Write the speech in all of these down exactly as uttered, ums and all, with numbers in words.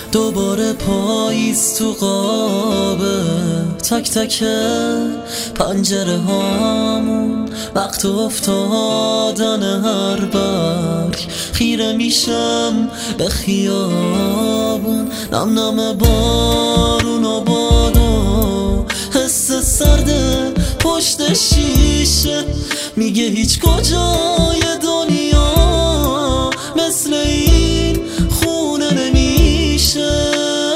دوباره پاییز تو قابه، تک تک پنجره هامون وقت افتادن هر برگ. خیره میشم به خیابون، نم نم بارون و بادو، حس سرده پشت شیشه میگه هیچ کجای دنیا مثل این خونه نمیشه،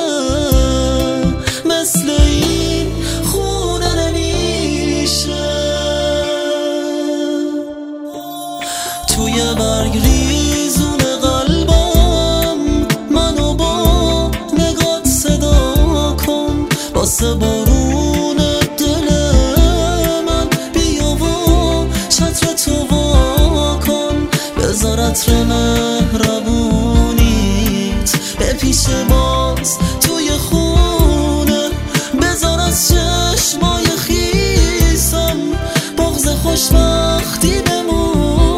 مثل این خونه نمیشه. توی برگ ریزون قلبم منو با نگات صدا کن، واسه بارون دل من بیا و چتر تو وا کن. بذار عطر مهربونیت بپیچه باز توی خونه، بذار از چشمای خیسم بغض خوشبختی بمونه.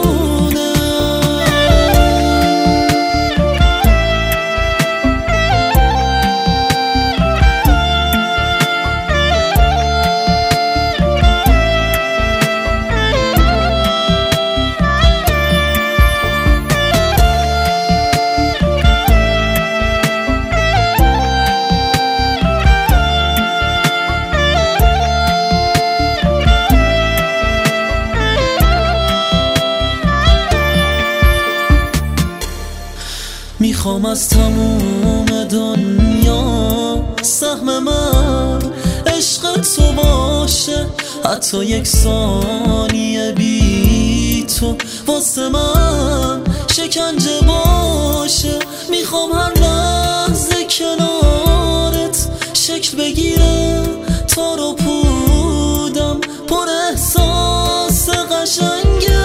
میخوام از تموم دنیا سهم من عشق تو باشه، حتی یک ثانیه بی تو واسه من شکنجه باشه. میخوام هر لحظه کنارت شکل بگیره تار و پودم، پر احساس قشنگه